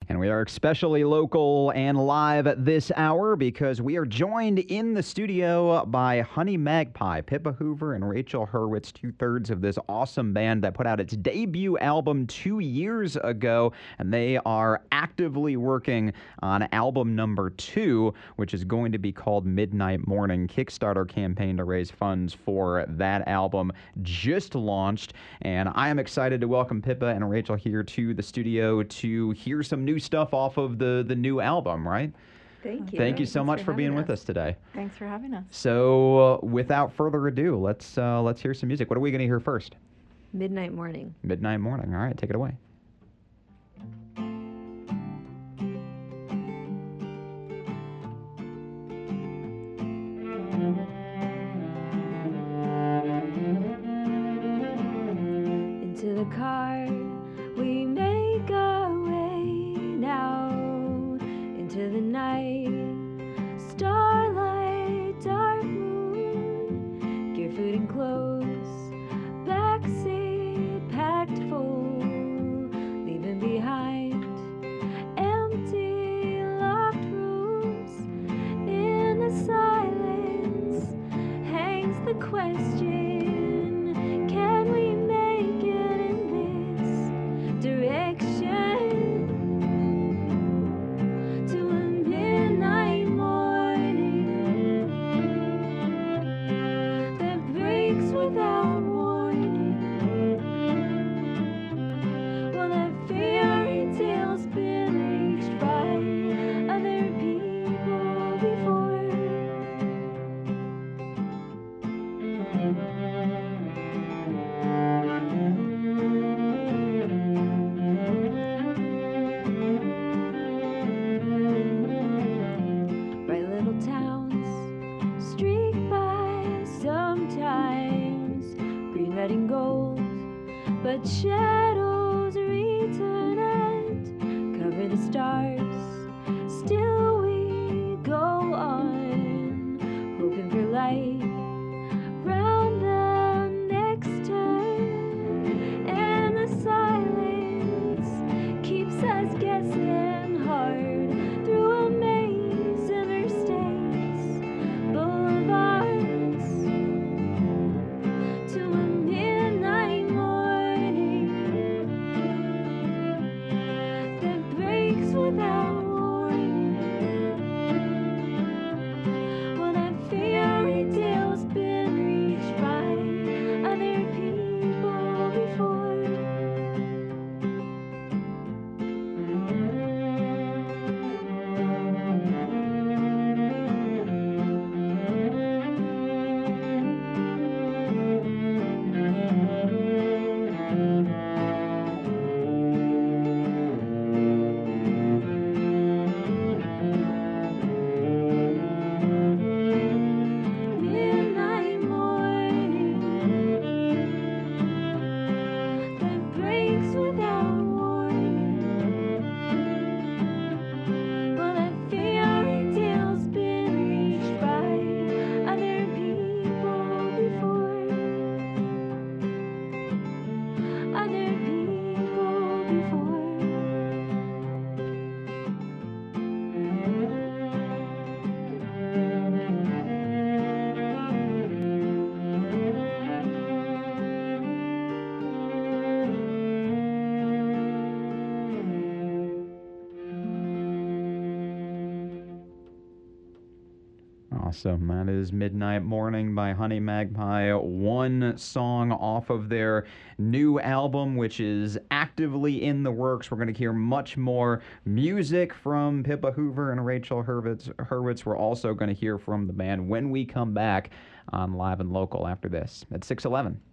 And we are especially local and live at this hour because we are joined in the studio by Honey Magpie, Pippa Hoover and Rachel Hurwitz, two-thirds of this awesome band that put out its debut album 2 years ago. And they are actively working on album number 2, which is going to be called Midnight Morning. Kickstarter campaign to raise funds for that album just launched. And I am excited to welcome Pippa and Rachel here to the studio to hear some new stuff off of the new album, right? Thank you. Thank you so much for being with us today. Thanks for having us. So, without further ado, let's hear some music. What are we going to hear first? Midnight Morning. Midnight Morning. All right, take it away. Into the car we make our way now, into the night, starlight, dark moon, gear, food and clothes, backseat packed full, leaving behind empty locked rooms. In the silence hangs the question, can we make it in this direction to a midnight morning that breaks without warning? Well, that fairy tale's been reached by other people before. Bright little towns streaked by sometimes green, red, and gold, but shadows return and cover the stars. Still we go on, hoping for light round the next turn, and the silence keeps us guessing hard through a maze of interstates, boulevards, to a midnight morning that breaks without warning. Well, that fairy tale's been reached by other people before. Midnight morning that breaks without warning. Well, that fairy tale's been reached by other people before. Other people before. Awesome. That is Midnight Morning by Honey Magpie, one song off of their new album, which is actively in the works. We're going to hear much more music from Pippa Hoover and Rachel Hurwitz. We're also going to hear from the band when we come back on Live and Local after this at 6:11.